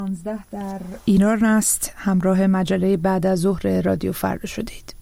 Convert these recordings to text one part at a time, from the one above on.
19 در ایران است. همراه مجله بعد از ظهر رادیو فردا شدید.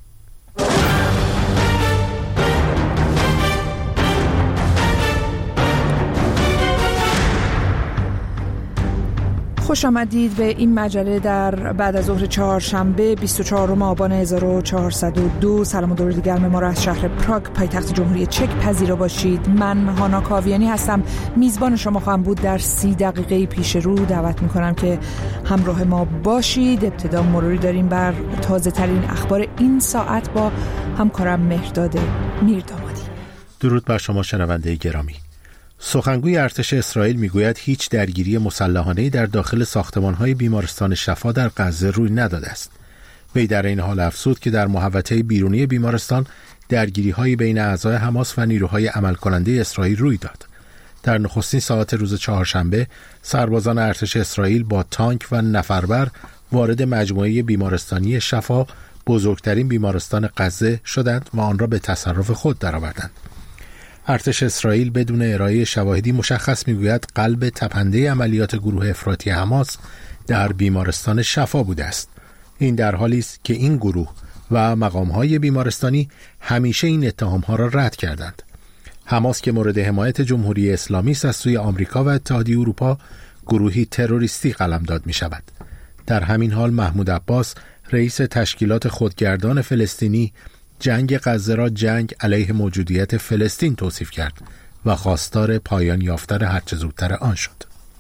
خوش آمدید به این مجله در بعد از ظهر چهارشنبه 24 آبان 1402. سلام و درود گرم ما را از شهر پراگ پایتخت جمهوری چک پذیرا باشید. من هانا کاویانی هستم، میزبان شما خواهم بود. در 30 دقیقه پیش رو دعوت میکنم که همراه ما باشید. ابتدا مروری داریم بر تازه ترین اخبار این ساعت با همکارم مهرداد میردامادی. درود بر شما شنونده گرامی. سخنگوی ارتش اسرائیل میگوید هیچ درگیری مسلحانه‌ای در داخل ساختمان‌های بیمارستان شفا در غزه روی نداده است. وی در این حال افزود که در محوطه بیرونی بیمارستان درگیری‌های بین اعضای حماس و نیروهای عملکننده اسرائیل روی داد. در نخستین ساعات روز چهارشنبه سربازان ارتش اسرائیل با تانک و نفربر وارد مجموعه بیمارستانی شفا، بزرگترین بیمارستان غزه شدند و آن را به تصرف خود درآوردند. ارتش اسرائیل بدون ارائه شواهدی مشخص میگوید قلب تپنده عملیات گروه افراطی حماس در بیمارستان شفا بوده است. این در حالی است که این گروه و مقام‌های بیمارستانی همیشه این اتهام‌ها را رد کردند. حماس که مورد حمایت جمهوری اسلامی است، از سوی آمریکا و اتحادیه اروپا گروهی تروریستی قلمداد می‌شود. در همین حال محمود عباس، رئیس تشکیلات خودگردان فلسطینی، جنگ غزه را جنگ علیه موجودیت فلسطین توصیف کرد و خواستار پایان یافتن هرچه زودتر آن شد.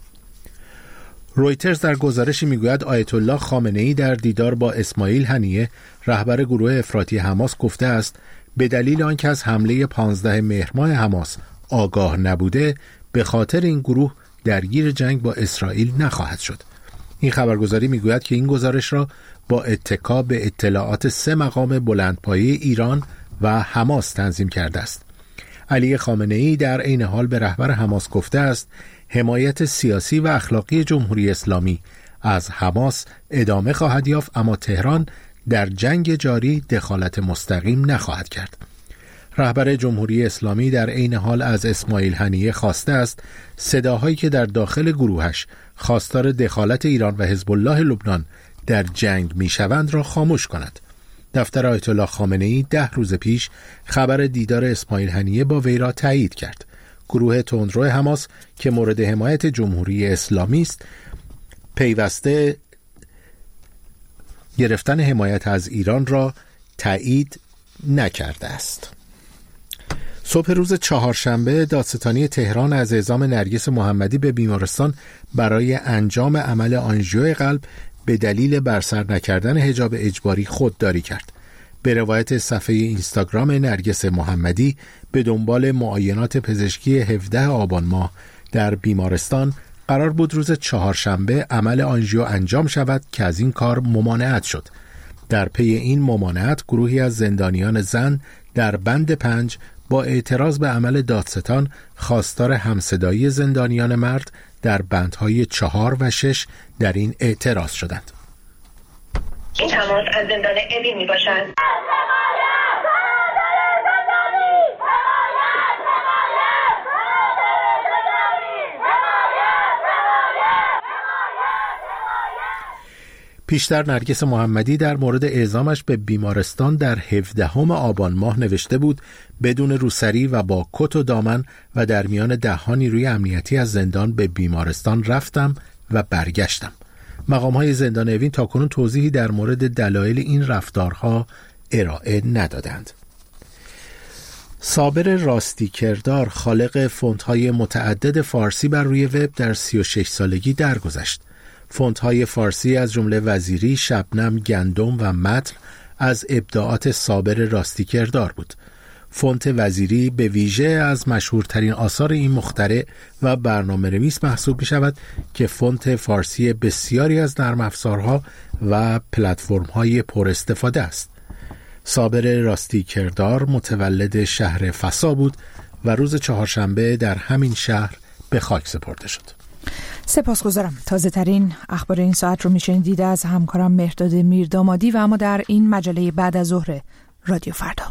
رویترز در گزارشی میگوید آیت الله خامنه‌ای در دیدار با اسماعیل هنیه، رهبر گروه افراطی حماس، گفته است به دلیل آنکه از حمله 15 مهر ماه حماس آگاه نبوده، به خاطر این گروه درگیر جنگ با اسرائیل نخواهد شد. این خبرگزاری میگوید که این گزارش را با اتکا به اطلاعات 3 مقام بلندپایه ایران و حماس تنظیم کرده است. علی خامنه‌ای در عین حال به رهبر حماس گفته است حمایت سیاسی و اخلاقی جمهوری اسلامی از حماس ادامه خواهد یافت، اما تهران در جنگ جاری دخالت مستقیم نخواهد کرد. رهبر جمهوری اسلامی در عین حال از اسماعیل هنیه خواسته است صداهایی که در داخل گروهش خواستار دخالت ایران و حزب الله لبنان در جنگ میشوند را خاموش کند. دفتر آیت الله خامنه‌ای 10 روز پیش خبر دیدار اسماعیل هنیه با وی را تایید کرد. گروه تندرو حماس که مورد حمایت جمهوری اسلامی است، پیوسته گرفتن حمایت از ایران را تایید نکرده است. صبح روز چهارشنبه دادستانی تهران از اعزام نرگس محمدی به بیمارستان برای انجام عمل آنژیو قلب به دلیل برسر نکردن حجاب اجباری خودداری کرد. به روایت صفحه اینستاگرام نرگس محمدی، به دنبال معاینات پزشکی 17 آبان ماه در بیمارستان قرار بود روز چهارشنبه عمل آنژیو انجام شود که از این کار ممانعت شد. در پی این ممانعت گروهی از زندانیان زن در بند 5 با اعتراض به عمل دادستان خواستار همصدایی زندانیان مرد در بندهای 4 و 6 در این اعتراض شدند. این تماس از زندان اوین می باشد. پیشتر نرگس محمدی در مورد اعزامش به بیمارستان در 17 آبان ماه نوشته بود بدون روسری و با کت و دامن و در میان 10 نیروی امنیتی از زندان به بیمارستان رفتم و برگشتم. مقام‌های زندان اوین تاکنون توضیحی در مورد دلایل این رفتارها ارائه ندادند. صابر راستیکردار، خالق فونت‌های متعدد فارسی بر روی وب، در 36 سالگی درگذشت. فونت‌های فارسی از جمله وزیری، شبنم، گندم و متن از ابداعات صابر راستیکردار بود. فونت وزیری به ویژه از مشهورترین آثار این مخترع و برنامه‌نویس محسوب می‌شود که فونت فارسی بسیاری از نرم افزارها و پلتفرم‌های پر استفاده است. صابر راستیکردار متولد شهر فسا بود و روز چهارشنبه در همین شهر به خاک سپرده شد. سپاسگزارم. تازه ترین اخبار این ساعت رو میشنیدید از همکارم مهرداد میردامادی و اما در این مجله بعد از ظهر رادیو فردا.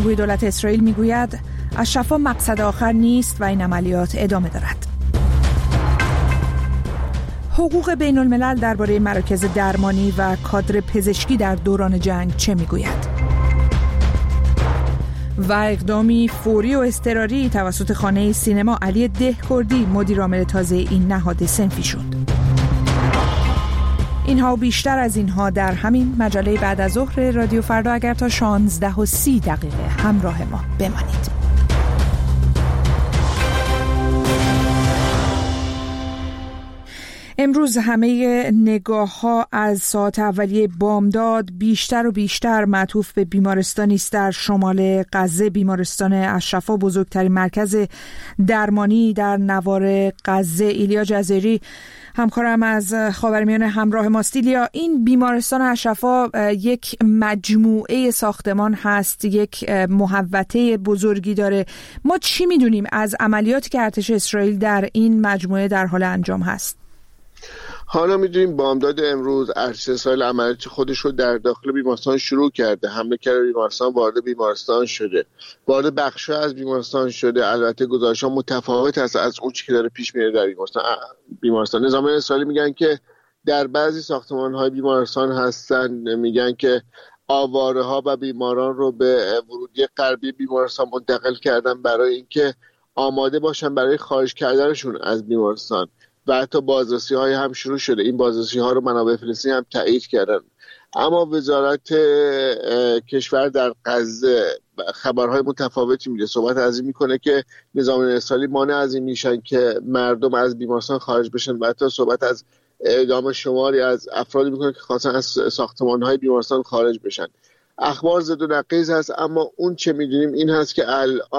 سخنگوی دولت اسرائیل میگوید الشفا مقصد آخر نیست و این عملیات ادامه دارد. حقوق بین الملل درباره مراکز درمانی و کادر پزشکی در دوران جنگ چه میگوید؟ و اقدامی فوری و اضطراری توسط خانه سینما علی دهکردی مدیرعامل تازه این نهاد صنفی شد. اینها و بیشتر از اینها در همین مجله بعد از ظهر رادیو فردا، اگر تا 16:30 همراه ما بمانید. امروز همه نگاه‌ها از ساعت اولیه بامداد بیشتر و بیشتر معطوف به بیمارستانی است در شمال غزه. بیمارستان الشفا، بزرگترین مرکز درمانی در نوار غزه. ایلیا جزیری همکارم از خاورمیانه همراه ماست. ایلیا، این بیمارستان الشفا یک مجموعه ساختمان هست، یک محوطه بزرگی داره. ما چی میدونیم از عملیاتی که ارتش اسرائیل در این مجموعه در حال انجام هست؟ حالا میدونیم بامداد امروز ارتش اسرائیل عملیات خودش رو در داخل بیمارستان شروع کرده. حمله کرده بیمارستان، وارد بیمارستان شده، وارد بخش‌ها از بیمارستان شده. البته گزارش‌ها متفاوت هست از اون چیزی که داره پیش میره در بیمارستان. نظامیان اسرائیلی میگن که در بعضی ساختمان‌های بیمارستان هستن، میگن که آواره‌ها و بیماران رو به ورودی غربی بیمارستان منتقل کردن برای اینکه آماده باشن برای خارج کردنشون از بیمارستان. و حتی بازرسی‌های هم شروع شده. این بازرسی‌ها رو منابع فلسطینی هم تایید کردن. اما وزارت کشور در غزه خبرهای متفاوتی میده. صحبت از این میکنه که نظامیان اسرائیلی مانع از این میشن که مردم از بیمارستان خارج بشن و حتی صحبت از اعدام شماری از افرادی میکنه که خواستن از ساختمان‌های بیمارستان خارج بشن. اخبار زد و نقیض هست، اما اون چه میدونیم این هست که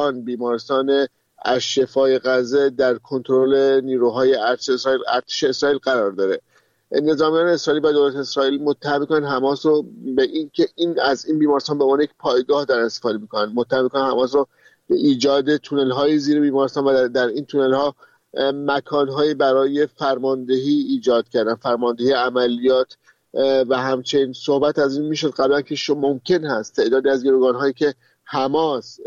الان الشفای غزه در کنترل نیروهای ارتش اسرائیل قرار داره. نظامیان اسرائیلی و دولت اسرائیل متهم میکنن حماس رو به این که از این بیمارستان به عنوان یک پایگاه دارن استفاده میکنن. متهم میکنن حماس رو به ایجاد تونل های زیر بیمارستان و در این تونل ها مکان های برای فرماندهی ایجاد کردن، فرماندهی عملیات. و همچنین صحبت از این میشد قبلا که ممکن هست تعدادی از گروگان هایی که حماس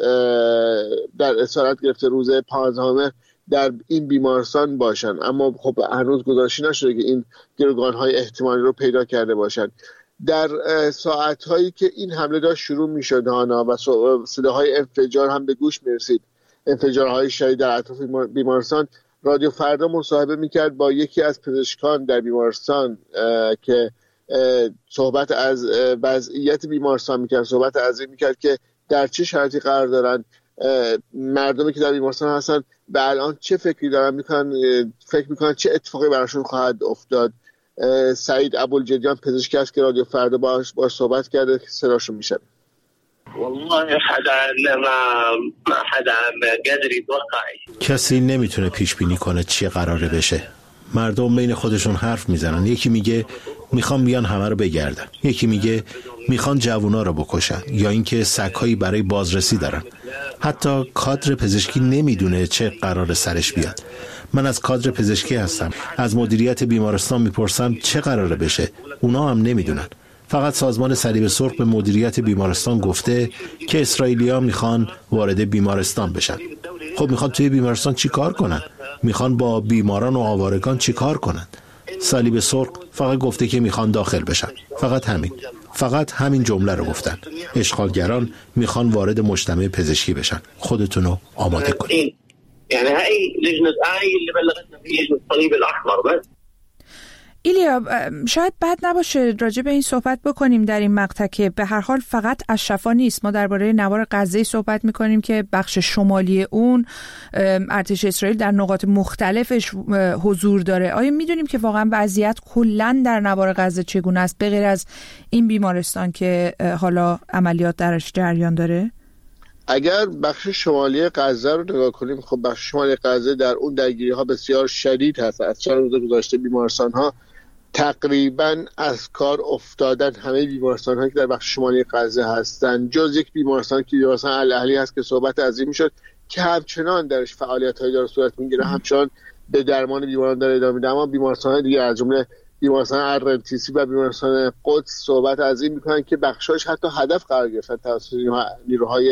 در اسارت گرفته روز 15 در این بیمارستان باشن، اما خب هنوز گزارشی نشده که این گروگان‌های احتمالی رو پیدا کرده باشن. در ساعت‌هایی که این حمله داشت شروع می‌شد و صداهای انفجار هم به گوش می‌رسید، انفجارهای شدید در اطراف بیمارستان، رادیو فردا مصاحبه می‌کرد با یکی از پزشکان در بیمارستان که صحبت از وضعیت بیمارستان می‌کرد، صحبت از این می‌کرد که در چه شرایطی قرار دارن مردمی که در بیمارستان هستن و الان چه فکری دارن فکر میکنن چه اتفاقی براشون خواهد افتاد. سعید ابوالجدیان پزشکی است که رادیو فردا باش صحبت کرده که صداشون میشه. کسی نمیتونه پیش بینی کنه چی قراره بشه. مردم بین خودشون حرف میزنن. یکی میگه میخوان بیان همه رو بگردن، یکی میگه میخوان جوونا رو بکشن، یا اینکه سگ‌هایی برای بازرسی دارن. حتی کادر پزشکی نمیدونه چه قرار سرش بیاد. من از کادر پزشکی هستم، از مدیریت بیمارستان میپرسم چه قراره بشه، اونا هم نمیدونن. فقط سازمان صلیب سرخ به مدیریت بیمارستان گفته که اسرائیلی‌ها میخوان وارد بیمارستان بشن. خب میخوان توی بیمارستان چی کار کنن؟ میخوان با بیماران و آوارگان چی کار کنن؟ صلیب سرخ فقط گفته که میخوان داخل بشن. فقط همین جمله رو گفتن. اشغالگران میخوان وارد مجتمع پزشکی بشن. خودتونو آماده کنید. یعنی هی لجنه اللي بلغتنا في لجنه الصليب الاحمر. بس ایلیا، شاید بد نباشه راجع به این صحبت بکنیم در این مقطع که به هر حال فقط الشفا نیست. ما درباره نوار غزه صحبت میکنیم که بخش شمالی اون ارتش اسرائیل در نقاط مختلفش حضور داره. آیا میدونیم که واقعا وضعیت کلا در نوار غزه چگونه است به غیر از این بیمارستان که حالا عملیات درش جریان داره؟ اگر بخش شمالی غزه رو نگاه کنیم، خب بخش شمالی غزه در اون درگیری ها بسیار شدید هست. از چند روز گذشته بیمارستان ها تقریبا از کار افتادن. همه بیمارستان هایی که در بخش شمالی غزه هستن جز یک بیمارستان که بیمارستان الاهلی هست که صحبت از این میشد که همچنان درش فعالیت هایی داره صورت میگیره، همچنان به درمان بیماران داره ادامه میده. اما بیمارستان های دیگه از جمله بیمارستان الرنتیسی و بیمارستان قدس صحبت از این میکنن که بخشاش حتی هدف قرار گرفتن توسط نیروهای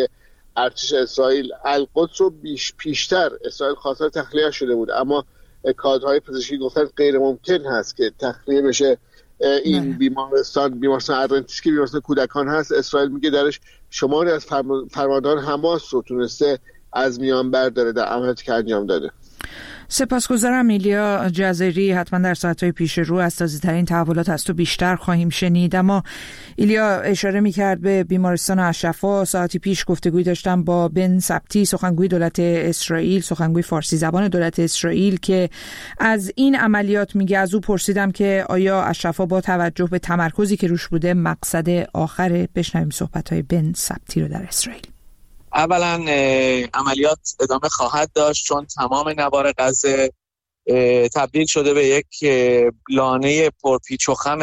ارتش اسرائیل القدس رو پیشتر اسرائیل خواستار تخلیه شده بود، اما کادرهای پزشکی گفتن غیر ممکن هست که تخلیه بشه این بیمارستان ادونتیست که بیمارستان کودکان هست. اسرائیل میگه درش شماری از فرماندهان حماس رو تونسته از میان برداره در عملیاتی که انجام داده. سپاسگزارم ایلیا جزیری. حتما در ساعت‌های پیش رو از تازه‌ترین تحولات از تو بیشتر خواهیم شنید. اما ایلیا اشاره می‌کرد به بیمارستان اشرفا. ساعتی پیش گفتگوی داشتم با بن سبتی، سخنگوی دولت اسرائیل، سخنگوی فارسی زبان دولت اسرائیل، که از این عملیات میگه. از او پرسیدم که آیا اشرفا با توجه به تمرکزی که روش بوده مقصد آخره. بشنویم صحبت‌های بن سبتی رو در اسرائیل. اولا عملیات ادامه خواهد داشت، چون تمام نوار غزه تبدیل شده به یک لانه پرپیچ و خم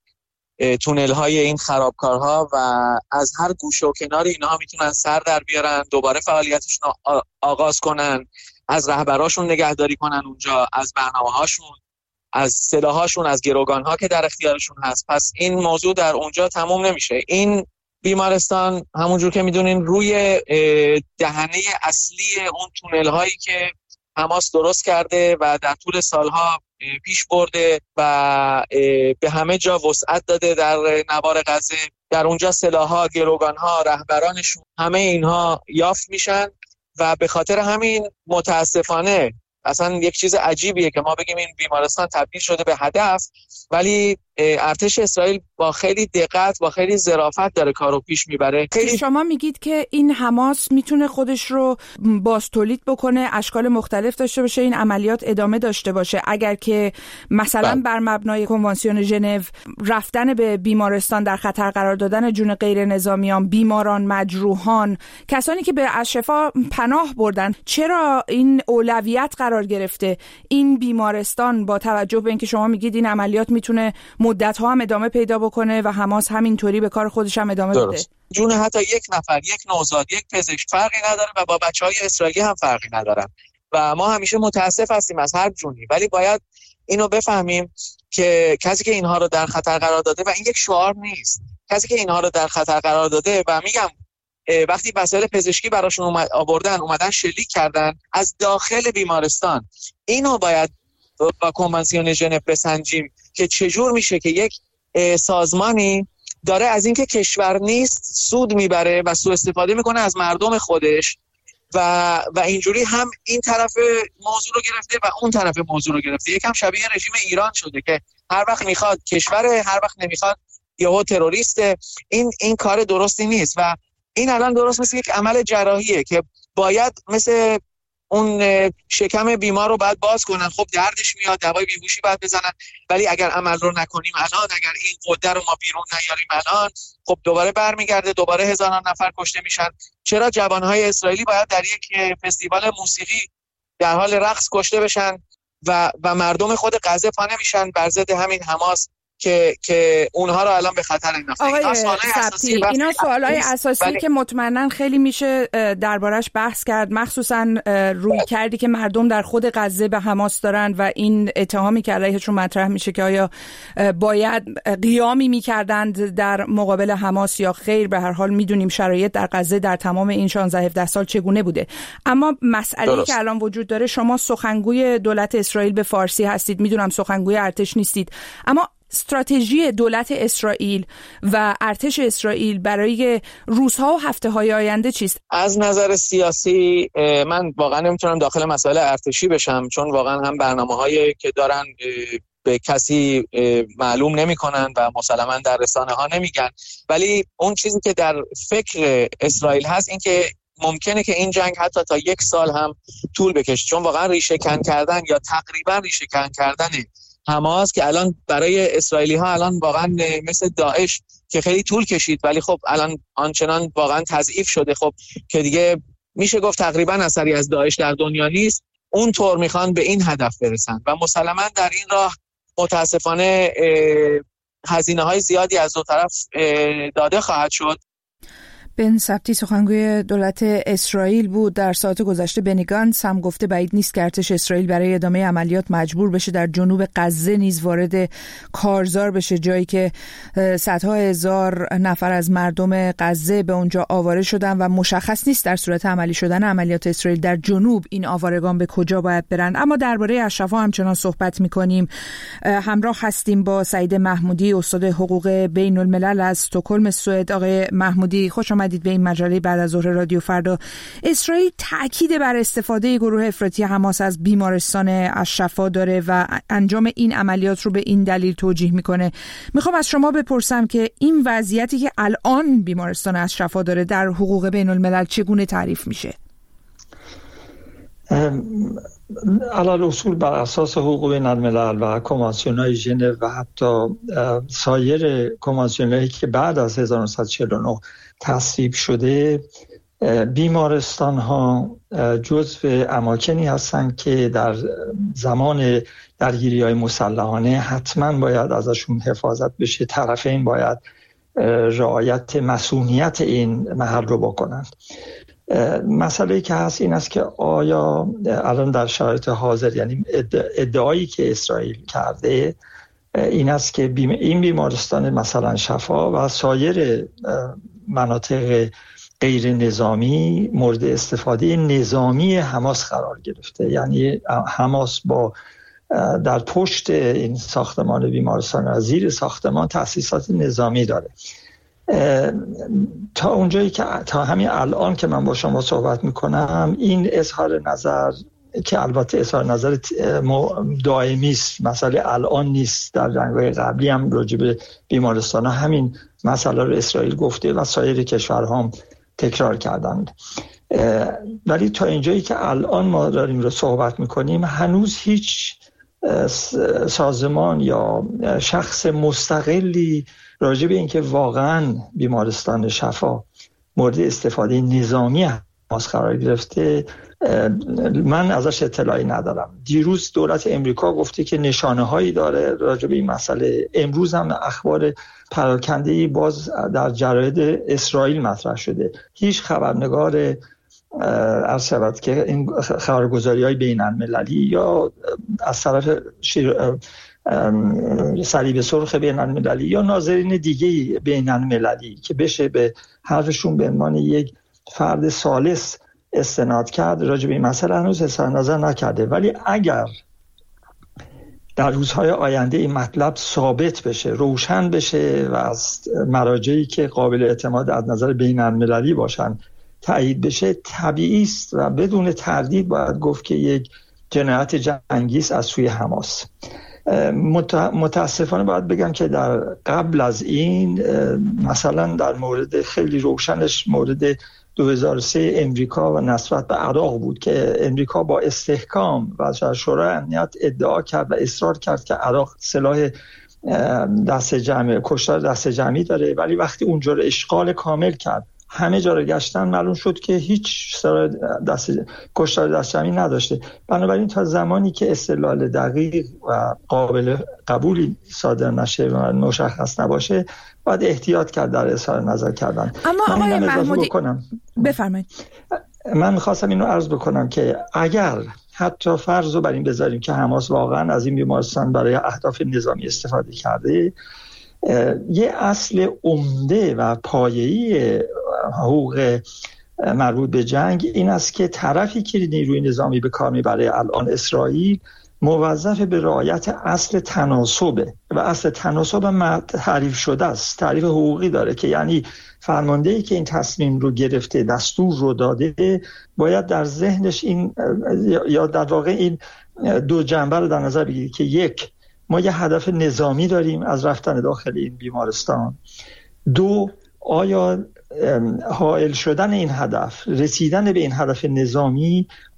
تونل های این خرابکارها و از هر گوشه و کناری اینها میتونن سر در بیارن، دوباره فعالیتشون آغاز کنن، از رهبراشون نگهداری کنن اونجا، از برنامه هاشون، از سلاحاشون، از گروگان ها که در اختیارشون هست. پس این موضوع در اونجا تموم نمیشه. این بیمارستان همونجور که میدونین روی دهنه اصلی اون تونل هایی که حماس درست کرده و در طول سالها پیش برده و به همه جا وسعت داده در نوار غزه، در اونجا سلاح‌ها، گروگان‌ها، رهبرانشون، همه اینها یافت میشن و به خاطر همین متاسفانه اصلا یک چیز عجیبیه که ما بگیم این بیمارستان تبدیل شده به هدف، ولی ارتش اسرائیل با خیلی دقت، با خیلی ظرافت داره کارو پیش میبره. شما میگید که این حماس میتونه خودش رو بازتولید بکنه، اشکال مختلف داشته باشه، این عملیات ادامه داشته باشه. اگر که مثلا بر مبنای کنوانسیون ژنو رفتن به بیمارستان در خطر قرار دادن جون غیر نظامیان، بیماران، مجروحان، کسانی که به اشرفا پناه بردن، چرا این اولویت قرار گرفته این بیمارستان با توجه به اینکه شما میگید این عملیات میتونه مدت‌ها هم ادامه پیدا بکنه و حماس همینطوری به کار خودش هم ادامه بده؟ جون حتی یک نفر، یک نوزاد، یک پزشک فرقی نداره و با بچه‌های اسرائیلی هم فرقی ندارن و ما همیشه متاسف هستیم از هر جونی، ولی باید اینو بفهمیم که کسی که اینها رو در خطر قرار داده و این یک شعار نیست، کسی که اینها رو در خطر قرار داده و میگم وقتی وسایل پزشکی براشون اومدن شلیک کردن از داخل بیمارستان، اینو باید با کنوانسیون ژنو بسنجیم که چجور میشه که یک سازمانی داره از اینکه کشور نیست سود میبره و سوء استفاده میکنه از مردم خودش و اینجوری هم این طرف موضوع رو گرفته و اون طرف موضوع رو گرفته. یکم شبیه رژیم ایران شده که هر وقت میخواد کشوره، هر وقت نمیخواد یهو تروریسته. این کار درستی نیست و این الان درست مثل یک عمل جراحیه که باید مثل اون شکم بیمار رو باید باز کنن. خب دردش میاد، دوای بیهوشی باید بزنن، ولی اگر عمل رو نکنیم الان، اگر این قده رو ما بیرون نیاریم الان، خب دوباره برمیگرده، دوباره هزاران نفر کشته میشن. چرا جوانهای اسرائیلی باید در یک فستیوال موسیقی در حال رقص کشته بشن و مردم خود غزه پا نمیشن بر ضد همین حماس که اونها رو الان به خطر انداخته؟ اینا سوالای اساسی که مطمئناً خیلی میشه دربارش بحث کرد، مخصوصاً روی کردی که مردم در خود غزه به حماس دارن و این اتهامی که علیهشون مطرح میشه که آیا باید قیامی میکردند در مقابل حماس یا خیر. به هر حال میدونیم شرایط در غزه در تمام این 16-17 سال چگونه بوده. اما مسئله‌ای که الان وجود داره، شما سخنگوی دولت اسرائیل به فارسی هستید، میدونم سخنگوی ارتش نیستید، اما استراتژی دولت اسرائیل و ارتش اسرائیل برای روزها و هفته‌های آینده چیست؟ از نظر سیاسی من واقعا نمیتونم داخل مسائل ارتشی بشم، چون واقعا هم برنامه‌هایی که دارن به کسی معلوم نمی‌کنن و مسلماً در رسانه‌ها نمیگن، ولی اون چیزی که در فکر اسرائیل هست این که ممکنه که این جنگ حتی تا 1 سال هم طول بکشه، چون واقعا ریشه کن کردن یا تقریبا ریشه کن کردن حماس که الان برای اسرائیلی ها الان واقعا مثل داعش که خیلی طول کشید ولی خب الان آنچنان واقعا تضعیف شده، خب که دیگه میشه گفت تقریبا اثری از داعش در دنیا نیست، اون طور میخوان به این هدف برسن و مسلماً در این راه متاسفانه هزینه های زیادی از دو طرف داده خواهد شد. بن سبتی سخنگوی دولت اسرائیل بود. در ساعت گذشته بنی گانتس هم گفته بعید نیست که ارتش اسرائیل برای ادامه عملیات مجبور بشه در جنوب غزه نیز وارد کارزار بشه، جایی که صدها هزار نفر از مردم غزه به اونجا آواره شدن و مشخص نیست در صورت عملی شدن عملیات اسرائیل در جنوب این آوارگان به کجا باید برن. اما درباره اشرف‌ها همچنان صحبت می‌کنیم. همراه هستیم با سعید محمودی، استاد حقوق بین الملل از استکهلم سوئد. آقای محمودی خوش آمدید به این مجله بعد از ظهر رادیو فردا. اسرائیل تأکید بر استفاده گروه افراطی حماس از بیمارستان اشرفا داره و انجام این عملیات رو به این دلیل توجیه میکنه. میخوام از شما بپرسم که این وضعیتی که الان بیمارستان اشرفا داره در حقوق بین الملل چگونه تعریف میشه؟ علل اصول بر اساس حقوق بین الملل و کنوانسیون‌های ژنو و حتی سایر کنوانسیون‌هایی که بعد از 1949 تصویب شده، بیمارستان ها جزو اماکنی هستند که در زمان درگیری‌های مسلحانه حتما باید ازشون حفاظت بشه. طرفین باید رعایت مسئولیت این محل رو بکنند. مسئله که هست این است که آیا الان در شرایط حاضر، یعنی ادعایی که اسرائیل کرده این است که این بیمارستان مثلا شفا و سایر مناطق غیر نظامی مورد استفاده نظامی حماس قرار گرفته، یعنی حماس با در پشت این ساختمان بیمارستان و زیر ساختمان تأسیسات نظامی داره. تا اونجایی که تا همین الان که من با شما صحبت میکنم این اظهار نظر که البته اظهار نظر دائمی است، مسئله الان نیست، در جنگ‌های قبلی هم راجع به بیمارستان ها همین مسئله رو اسرائیل گفته و سایر کشورها هم تکرار کردند. ولی تا اینجایی که الان ما داریم رو صحبت میکنیم هنوز هیچ سازمان یا شخص مستقلی راجع به اینکه واقعا بیمارستان شفا مورد استفاده نظامی حماس قرار گرفته من ازش اطلاعی ندارم. دیروز دولت امریکا گفته که نشانه هایی داره راجع به این مسئله. امروز هم اخبار پراکنده‌ای باز در جراید اسرائیل مطرح شده. هیچ خبرنگار عرض شود که این خبرگزاری‌های بین‌المللی یا از طرف صلیب سرخ بین‌المللی یا ناظرین دیگه بین‌المللی که بشه به حرفشون به عنوان یک فرد ثالث استناد کرد راجع به این مسئله هنوز اظهار نظر نکرده. ولی اگر در روزهای آینده این مطلب ثابت بشه، روشن بشه و از مراجعی که قابل اعتماد از نظر بین‌المللی باشن تایید بشه، طبیعی است و بدون تردید باید گفت که یک جنایت جنگی است از سوی حماس. متاسفانه باید بگم که در قبل از این مثلا در مورد خیلی روشنش مورد 2003 امریکا و نسبت به عراق بود که امریکا با استحکام و شورای امنیت ادعا کرد و اصرار کرد که عراق سلاح دست جمعی، کشتار دست جمعی داره، ولی وقتی اونجا رو اشغال کامل کرد همه جا رو گشتن معلوم شد که هیچ کشتار دست جمعی نداشته. بنابراین تا زمانی که استدلال دقیق و قابل قبولی صادر نشه و مشخص نباشه باید احتیاط کرد در اظهار نظر کردن. اما آقای محمودی بفرمایید. من می‌خواستم اینو عرض بکنم که اگر حتی فرض رو بر این بذاریم که حماس واقعا از این بیمارستان برای اهداف نظامی استفاده کرده، یه اصل عمده و پایه‌ای حقوق مربوط به جنگ این است که طرفی که نیروی نظامی به کار میبره الان اسرائیل موظف به رعایت اصل تناسبه و اصل تناسب تعریف شده است، تعریف حقوقی داره که یعنی فرماندهی که این تصمیم رو گرفته، دستور رو داده، باید در ذهنش این یا در واقع این دو جنبه رو در نظر بگیرید که یک، ما یه هدف نظامی داریم از رفتن داخل این بیمارستان. دو، آیا حائل شدن این هدف، رسیدن به این هدف نظامی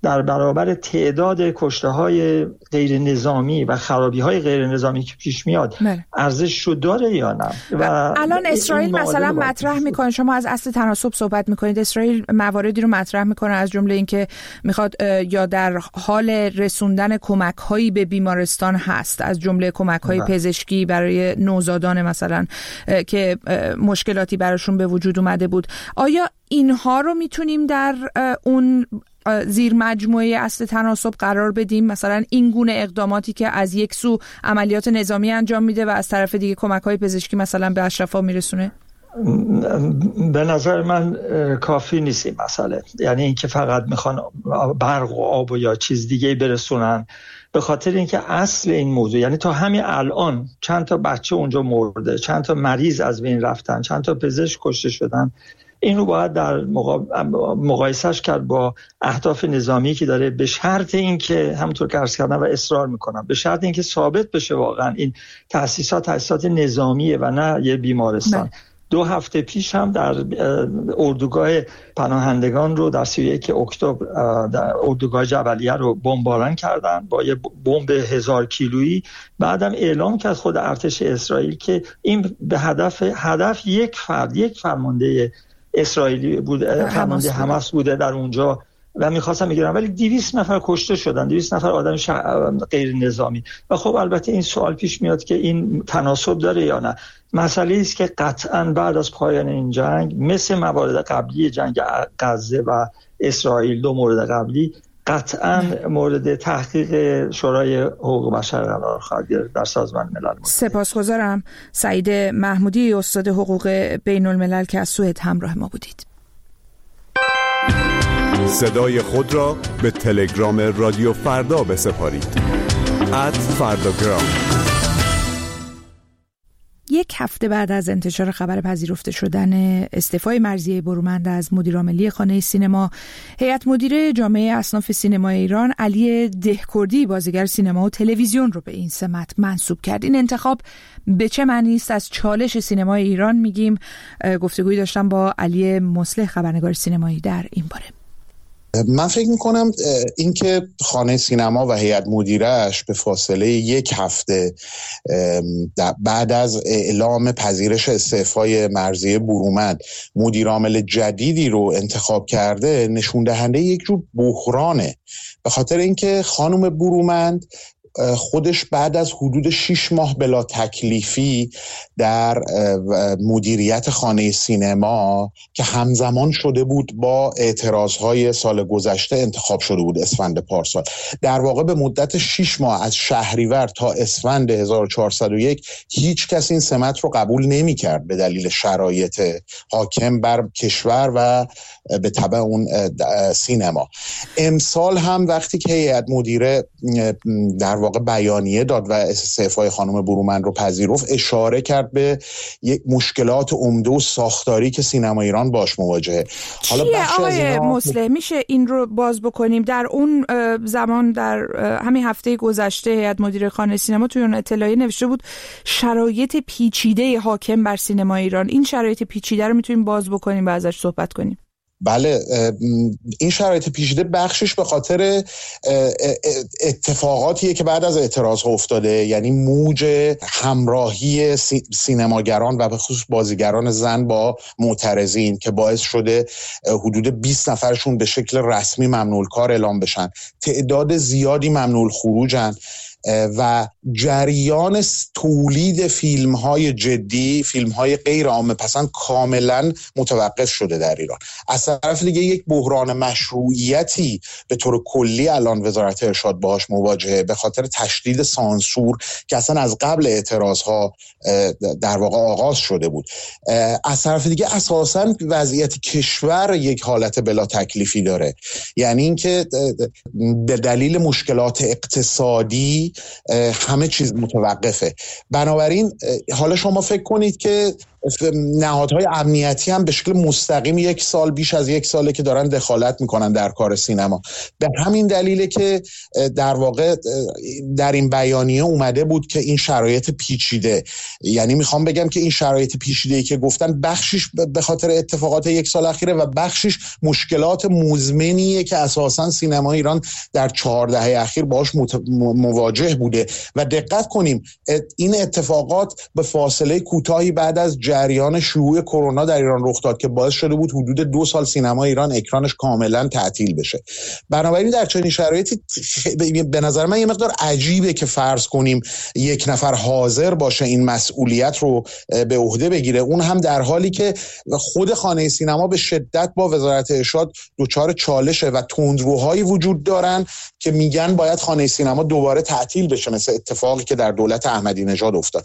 در برابر تعداد کشته‌های غیر نظامی و خرابی‌های غیر نظامی که پیش میاد ارزش رو داره یا نه؟ و الان اسرائیل مثلا مطرح میکنه، شما از اصل تناسب صحبت میکنید، اسرائیل مواردی رو مطرح میکنه از جمله اینکه میخواد یا در حال رسوندن کمک‌هایی به بیمارستان هست، از جمله کمک‌های پزشکی برای نوزادان مثلا که مشکلاتی براشون به وجود اومده بود. آیا اینها رو میتونیم در اون زیر مجموعه اصل تناسب قرار بدیم؟ مثلا این گونه اقداماتی که از یک سو عملیات نظامی انجام میده و از طرف دیگه کمک‌های پزشکی مثلا به اشرافا میرسونه؟ به نظر من کافی نیست این مسئله. یعنی اینکه فقط میخوان برق و آب و یا چیز دیگه برسونن، به خاطر اینکه اصل این موضوع، یعنی تا همین الان چند تا بچه اونجا مرده، چند تا مریض از بین رفتن، چند تا پزشک کشته شدن، این رو باید در مقایسهش کرد با اهداف نظامی که داره، به شرط اینکه همونطور که عرض کردم و اصرار میکنم، به شرط اینکه ثابت بشه واقعا این تأسیسات نظامیه و نه یه بیمارستان. 2 هفته پیش هم در اردوگاه پناهندگان رو در 31 اکتبر در اردوگاه جبلیه رو بمباران کردن با یه بمب 1000 کیلویی. بعدم اعلام کرد خود ارتش اسرائیل که این به هدف یک فرمانده اسرائیلی بود، فرمانده حماس بوده در اونجا و می‌خواستن بگیرن، ولی 200 نفر کشته شدن، 200 نفر آدم غیر نظامی. و خب البته این سوال پیش میاد که این تناسب داره یا نه. مسئله است که قطعاً بعد از پایان این جنگ، مثل موارد قبلی جنگ غزه و اسرائیل، 2 مورد قبلی قطعاً مورد تحقیق شورای حقوق بشر قرار خواهد گرفت در سازمان ملل متحد. سپاسگزارم. سعید محمودی، استاد حقوق بین الملل که از سوئد همراه ما بودید. صدای خود را به تلگرام رادیو فردا بسپارید. @فرdagram. 1 هفته بعد از انتشار خبر پذیرفته شدن استعفای مرضیه برومند از مدیرعاملی خانه سینما، هیئت مدیره جامعه اصناف سینمای ایران علی دهکردی، بازیگر سینما و تلویزیون، رو به این سمت منصوب کرد. این انتخاب به چه معنی است؟ از چالش سینمای ایران میگیم. گفتگویی داشتم با علی مصلح، خبرنگار سینمایی، در این باره. من فکر میکنم اینکه خانه سینما و هیئت مدیره‌اش به فاصله 1 هفته بعد از اعلام پذیرش استعفای مرضیه برومند مدیرعامل جدیدی رو انتخاب کرده، نشون دهنده یک جور بحرانه، به خاطر اینکه خانم برومند خودش بعد از حدود 6 ماه بلا تکلیفی در مدیریت خانه سینما که همزمان شده بود با اعتراضهای سال گذشته انتخاب شده بود اسفند پارسال، در واقع به مدت 6 ماه از شهریور تا اسفند 1401 هیچ کس این سمت رو قبول نمی کرد به دلیل شرایط حاکم بر کشور و به تبع اون سینما. امسال هم وقتی که هیئت مدیره در واقع بیانیه داد و استعفای خانم برومند رو پذیرفت، اشاره کرد به یک مشکلات عمده و ساختاری که سینما ایران باش مواجهه. حالا آقای مصلح میشه این رو باز بکنیم؟ در اون زمان، در همین هفته گذشته، هیئت مدیره خانه سینما توی اون اطلاعیه نوشته بود شرایط پیچیده حاکم بر سینما ایران. این شرایط پیچیده رو میتونیم باز بکنیم و ازش صحبت کنیم؟ بله، این شرایط پیچیده بخشش به خاطر اتفاقاتیه که بعد از اعتراض افتاده، یعنی موج همراهی سینماگران و به خصوص بازیگران زن با معترضین که باعث شده حدود 20 نفرشون به شکل رسمی ممنوع الکار اعلام بشن، تعداد زیادی ممنوع الخروجن و جریان تولید فیلم‌های جدی، فیلم‌های غیر عامه پسند کاملا متوقف شده در ایران. از طرف دیگه یک بحران مشروعیتی به طور کلی الان وزارت ارشاد باهاش مواجهه به خاطر تشدید سانسور که اصلا از قبل اعتراضها در واقع آغاز شده بود. از طرف دیگه اساساً وضعیت کشور یک حالت بلا تکلیفی داره، یعنی اینکه به دلیل مشکلات اقتصادی همه چیز متوقفه. بنابراین حالا شما فکر کنید که نهادهای امنیتی هم به شکل مستقیم بیش از یک ساله که دارن دخالت میکنن در کار سینما. به همین دلیله که در واقع در این بیانیه اومده بود که این شرایط پیچیده، یعنی میخوام بگم که این شرایط پیچیده‌ای که گفتن بخشش به خاطر اتفاقات یک سال اخیره و بخشش مشکلات مزمنیه که اساساً سینما ایران در 4 دهه اخیر باهاش مواجه بوده. و دقت کنیم این اتفاقات به فاصله کوتاهی بعد از جریان شیوع کرونا در ایران رخ داد که باعث شده بود حدود 2 سال سینما ایران اکرانش کاملا تعطیل بشه. بنابراین در چنین شرایطی به نظر من یه مقدار عجیبه که فرض کنیم یک نفر حاضر باشه این مسئولیت رو به عهده بگیره، اون هم در حالی که خود خانه سینما به شدت با وزارت ارشاد دچار چالشه و تندروهایی وجود دارن که میگن باید خانه سینما دوباره تعطیل بشه، مثل اتفاقی که در دولت احمدی نژاد افتاد.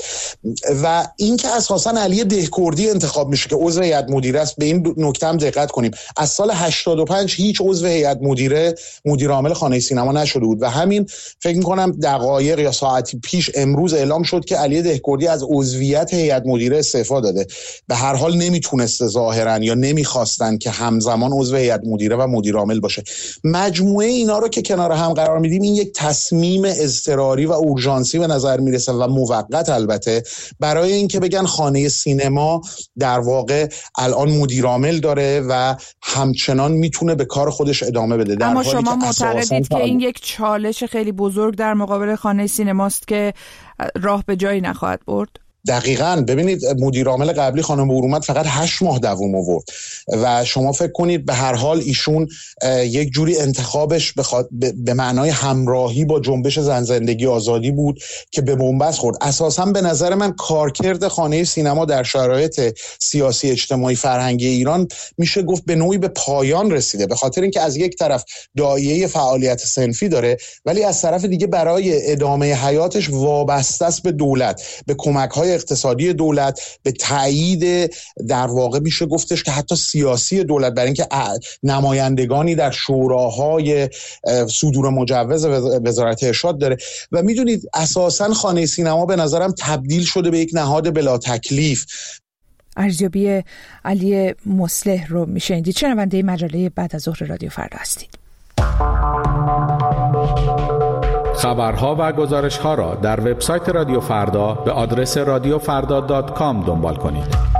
و اینکه اساساً علی دهکردی انتخاب میشه که عضو هیئت مدیره است، به این نکته هم دقت کنیم. از سال 85 هیچ عضو هیئت مدیره مدیر عامل خانه سینما نشده بود و همین فکر می‌کنم دقایق یا ساعتی پیش امروز اعلام شد که علی دهکردی از عضویت هیئت مدیره استعفا داده. به هر حال نمیتونسته ظاهرا یا نمیخواستن که همزمان عضو هیئت مدیره و مدیر عامل باشه. مجموعه اینا رو که کنار هم قرار میدیم این یک تصمیم اضطراری و اورژانسی به نظر میرسه و موقت البته، برای اینکه بگن خانه سینما در واقع الان مدیر عامل داره و همچنان میتونه به کار خودش ادامه بده. اما شما معتقدید که این یک چالش خیلی بزرگ در مقابل خانه سینماست که راه به جایی نخواهد برد؟ دقیقاً. ببینید مدیر عامل قبلی خانم بورومد فقط 8 ماه دوام آورد و شما فکر کنید به هر حال ایشون یک جوری انتخابش به معنای همراهی با جنبش زن زندگی آزادی بود که به بنبست خورد. اساساً به نظر من کارکرد خانه سینما در شرایط سیاسی اجتماعی فرهنگی ایران میشه گفت به نوعی به پایان رسیده، به خاطر اینکه از یک طرف داعیه فعالیت صنفی داره ولی از طرف دیگه برای ادامه حیاتش وابسته است به دولت، به کمک‌های اقتصادی دولت، به تایید در واقع میشه گفتش که حتی سیاسی دولت، برای اینکه نمایندگانی در شوراهای صدور مجوز وزارت ارشاد داره. و میدونید اساساً خانه سینما به نظرم تبدیل شده به یک نهاد بلا تکلیف. ارزیابی علی مصلح رو میشنیدید. شنونده مجله بعد از ظهر رادیو فردا هستید. خبرها و گزارش‌ها را در وبسایت رادیو فردا به آدرس radiofarda.com دنبال کنید.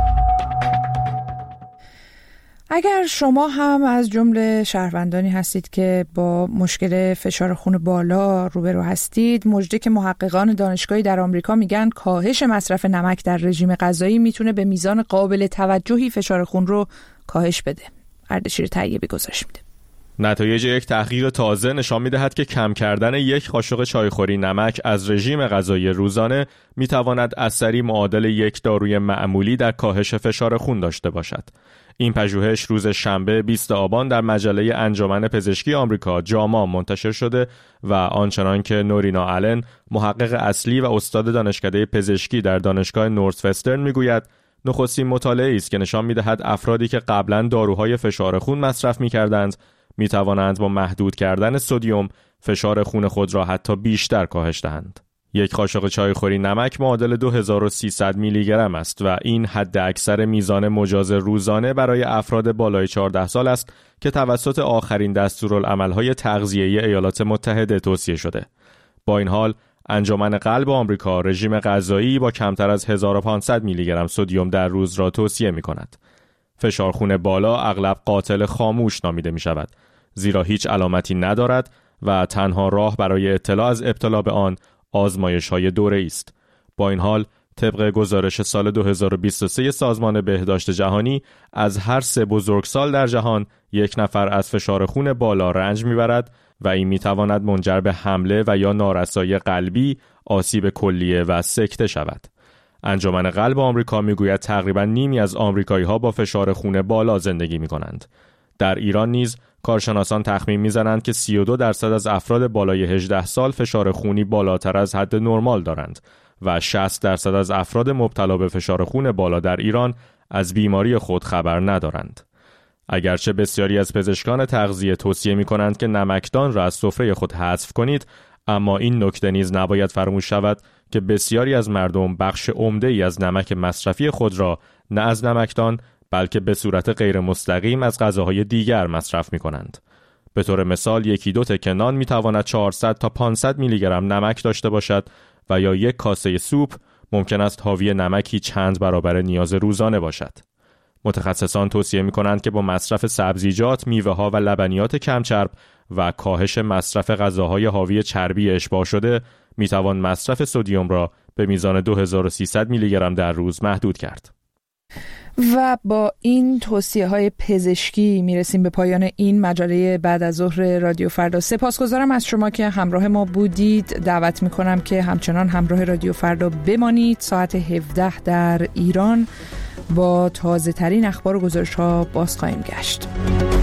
اگر شما هم از جمله شهروندانی هستید که با مشکل فشار خون بالا روبرو هستید، مژده که محققان دانشگاهی در آمریکا میگن کاهش مصرف نمک در رژیم غذایی میتونه به میزان قابل توجهی فشار خون رو کاهش بده. اردشیر طیبی گزارش میده. نتایج یک تحقیق تازه نشان می‌دهد که کم کردن 1 قاشق چایخوری نمک از رژیم غذایی روزانه می‌تواند اثری معادل 1 داروی معمولی در کاهش فشار خون داشته باشد. این پژوهش روز شنبه 20 آبان در مجله انجمن پزشکی آمریکا جاما منتشر شده و آنچنان که نورینا آلن، محقق اصلی و استاد دانشکده پزشکی در دانشگاه نورثوسترن میگوید، نخستین مطالعه است که نشان می‌دهد افرادی که قبلا داروهای فشار خون مصرف می‌کردند می توانند با محدود کردن سدیم فشار خون خود را حتی بیشتر کاهش دهند. 1 قاشق چایخوری نمک معادل 2300 میلی گرم است و این حد اکثر میزان مجاز روزانه برای افراد بالای 14 سال است که توسط آخرین دستورالعمل‌های تغذیه‌ای ایالات متحده توصیه شده. با این حال انجمن قلب آمریکا رژیم غذایی با کمتر از 1500 میلی گرم سدیم در روز را توصیه می‌کند. فشار خون بالا اغلب قاتل خاموش نامیده می شود، زیرا هیچ علامتی ندارد و تنها راه برای اطلاع از ابتلا به آن آزمایش‌های دوره‌ای است. با این حال طبق گزارش سال 2023 سازمان بهداشت جهانی، از هر 3 بزرگسال در جهان 1 نفر از فشار خون بالا رنج می‌برد و این می‌تواند منجر به حمله و یا نارسایی قلبی، آسیب کلیه و سکته شود. انجمن قلب آمریکا میگوید تقریباً نیمی از آمریکایی‌ها با فشار خون بالا زندگی می‌کنند. در ایران نیز کارشناسان تخمین می‌زنند که 32% از افراد بالای 18 سال فشار خونی بالاتر از حد نرمال دارند و 60% از افراد مبتلا به فشار خون بالا در ایران از بیماری خود خبر ندارند. اگرچه بسیاری از پزشکان تغذیه توصیه می‌کنند که نمکدان را از سفره خود حذف کنید، اما این نکته نیز نباید فراموش شود که بسیاری از مردم بخش عمده‌ای از نمک مصرفی خود را نه از نمکدان بلکه به صورت غیر مستقیم از غذاهای دیگر مصرف می‌کنند. به طور مثال 1-2 تکه نان می‌تواند 400 تا 500 میلی گرم نمک داشته باشد و یا یک کاسه سوپ ممکن است حاوی نمکی چند برابر نیاز روزانه باشد. متخصصان توصیه می‌کنند که با مصرف سبزیجات، میوه‌ها و لبنیات کم‌چرب و کاهش مصرف غذاهای حاوی چربی اشباع شده می‌توان مصرف سدیم را به میزان 2300 میلی گرم در روز محدود کرد. و با این توصیه‌های پزشکی میرسیم به پایان این مجله بعد از ظهر رادیو فردا. سپاسگزارم از شما که همراه ما بودید. دعوت میکنم که همچنان همراه رادیو فردا بمانید. ساعت 17 در ایران با تازه ترین اخبار و گزارش‌ها باز خواهیم گشت.